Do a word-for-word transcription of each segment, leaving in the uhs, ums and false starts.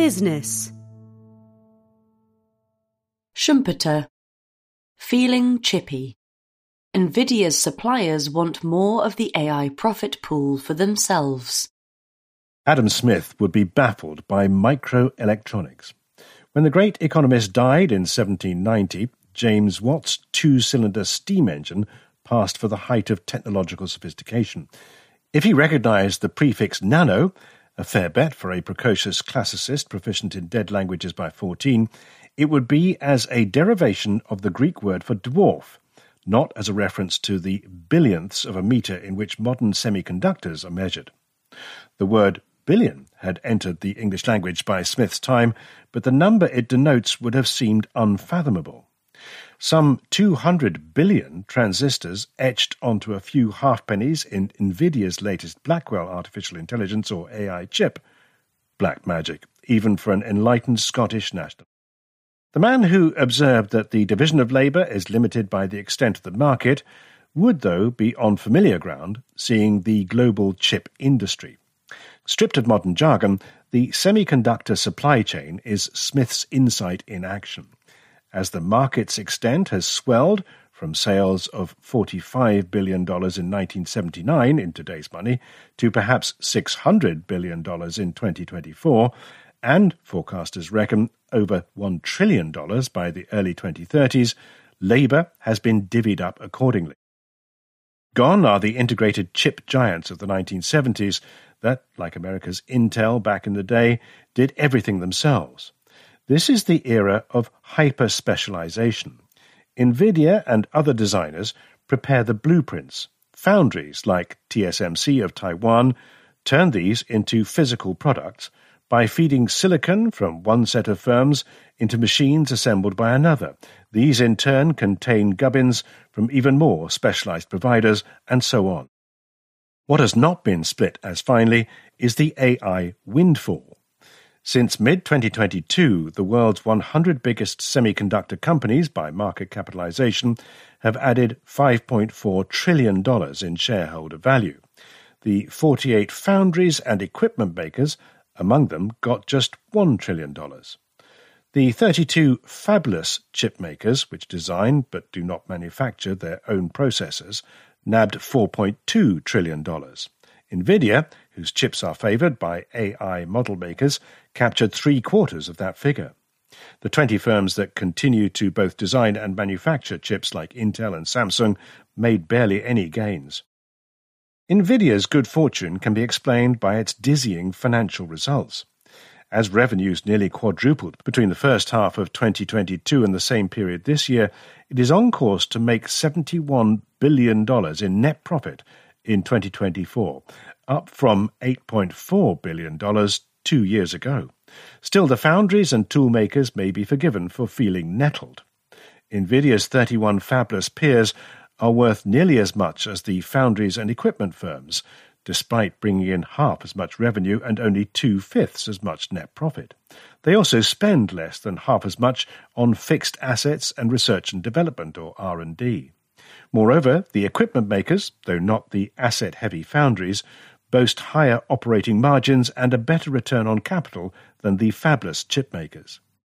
Business. Schumpeter. Feeling chippy. NVIDIA's suppliers want more of the A I profit pool for themselves. Adam Smith would be baffled by microelectronics. When the great economist died in seventeen ninety, James Watt's two-cylinder steam engine passed for the height of technological sophistication. If he recognised the prefix nano, a fair bet for a precocious classicist proficient in dead languages by fourteen, it would be as a derivation of the Greek word for dwarf, not as a reference to the billionths of a metre in which modern semiconductors are measured. The word billion had entered the English language by Smith's time, but the number it denotes would have seemed unfathomable. Some two hundred billion transistors etched onto a few halfpennies in NVIDIA's latest Blackwell artificial intelligence or A I chip. Black magic, even for an enlightened Scottish national. The man who observed that the division of labour is limited by the extent of the market would, though, be on familiar ground, seeing the global chip industry. Stripped of modern jargon, the semiconductor supply chain is Smith's insight in action. As the market's extent has swelled from sales of forty-five billion dollars in nineteen seventy-nine in today's money to perhaps six hundred billion dollars in twenty twenty-four, and, forecasters reckon, over one trillion dollars by the early twenty thirties, labour has been divvied up accordingly. Gone are the integrated chip giants of the nineteen seventies that, like America's Intel back in the day, did everything themselves. This is the era of hyper-specialization. NVIDIA and other designers prepare the blueprints. Foundries like T S M C of Taiwan turn these into physical products by feeding silicon from one set of firms into machines assembled by another. These in turn contain gubbins from even more specialized providers, and so on. What has not been split as finely is the A I windfall. Since mid twenty twenty-two, the world's one hundred biggest semiconductor companies by market capitalization have added five point four trillion dollars in shareholder value. The forty-eight foundries and equipment makers, among them, got just one trillion dollars. The thirty-two fabless chip makers, which design but do not manufacture their own processors, nabbed four point two trillion dollars. NVIDIA, whose chips are favoured by A I model makers, captured three-quarters of that figure. The twenty firms that continue to both design and manufacture chips like Intel and Samsung made barely any gains. NVIDIA's good fortune can be explained by its dizzying financial results. As revenues nearly quadrupled between the first half of twenty twenty-two and the same period this year, it is on course to make seventy-one billion dollars in net profit in twenty twenty-four, up from eight point four billion dollars two years ago. Still, the foundries and tool makers may be forgiven for feeling nettled. NVIDIA's thirty-one fabless peers are worth nearly as much as the foundries and equipment firms, despite bringing in half as much revenue and only two-fifths as much net profit. They also spend less than half as much on fixed assets and research and development, or R and D. Moreover, the equipment makers, though not the asset-heavy foundries, boast higher operating margins and a better return on capital than the fabless chip makers.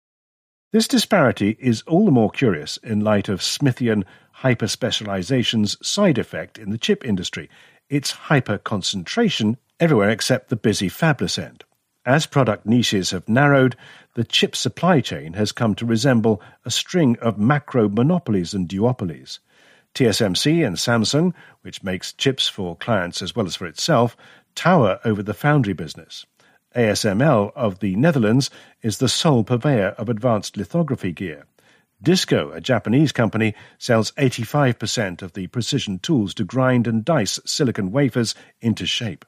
This disparity is all the more curious in light of Smithian hyper-specialization's side effect in the chip industry, its hyper-concentration everywhere except the busy fabless end. As product niches have narrowed, the chip supply chain has come to resemble a string of macro-monopolies and duopolies. T S M C and Samsung, which makes chips for clients as well as for itself, tower over the foundry business. A S M L of the Netherlands is the sole purveyor of advanced lithography gear. Disco, a Japanese company, sells eighty-five percent of the precision tools to grind and dice silicon wafers into shape.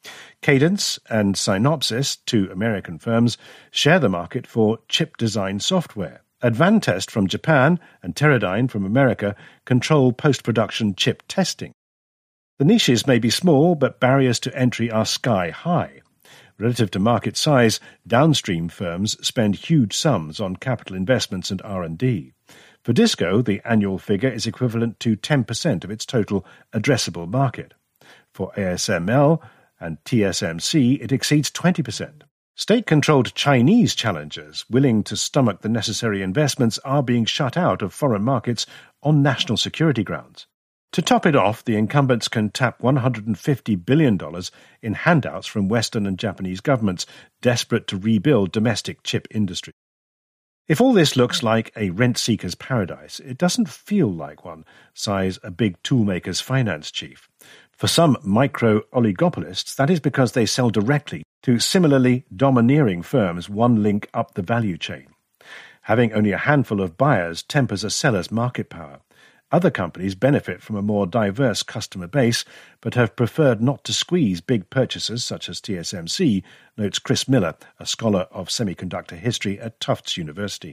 Cadence and Synopsys, two American firms, share the market for chip design software. Advantest from Japan and Teradyne from America control post-production chip testing. The niches may be small, but barriers to entry are sky-high. Relative to market size, downstream firms spend huge sums on capital investments and R and D. For Disco, the annual figure is equivalent to ten percent of its total addressable market. For A S M L and T S M C, it exceeds twenty percent. State-controlled Chinese challengers willing to stomach the necessary investments are being shut out of foreign markets on national security grounds. To top it off, the incumbents can tap one hundred fifty billion dollars in handouts from Western and Japanese governments desperate to rebuild domestic chip industry. If all this looks like a rent-seeker's paradise, it doesn't feel like one, sighs a big toolmaker's finance chief. For some micro-oligopolists, that is because they sell directly to similarly domineering firms one link up the value chain. Having only a handful of buyers tempers a seller's market power. Other companies benefit from a more diverse customer base, but have preferred not to squeeze big purchasers such as T S M C, notes Chris Miller, a scholar of semiconductor history at Tufts University.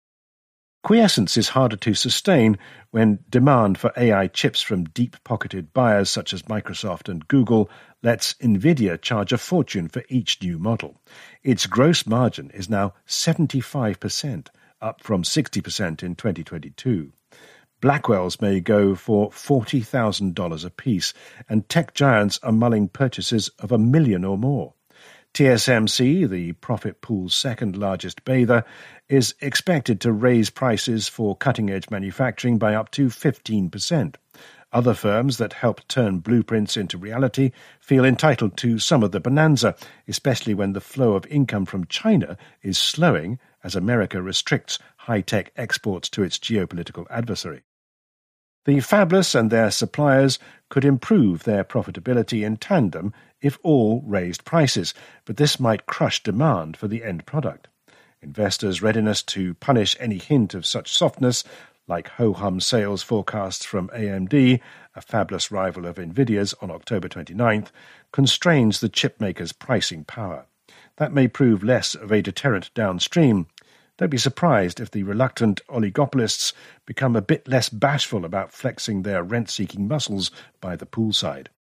Quiescence is harder to sustain when demand for A I chips from deep-pocketed buyers such as Microsoft and Google lets Nvidia charge a fortune for each new model. Its gross margin is now seventy-five percent, up from sixty percent in twenty twenty-two. Blackwell's may go for forty thousand dollars apiece, and tech giants are mulling purchases of a million or more. T S M C, the profit pool's second-largest bather, is expected to raise prices for cutting-edge manufacturing by up to fifteen percent. Other firms that help turn blueprints into reality feel entitled to some of the bonanza, especially when the flow of income from China is slowing as America restricts high-tech exports to its geopolitical adversary. The fabless and their suppliers could improve their profitability in tandem if all raised prices, but this might crush demand for the end product. Investors' readiness to punish any hint of such softness, like ho-hum sales forecasts from A M D, a fabless rival of Nvidia's on October twenty-ninth, constrains the chipmaker's pricing power. That may prove less of a deterrent downstream. Don't be surprised if the reluctant oligopolists become a bit less bashful about flexing their rent-seeking muscles by the poolside.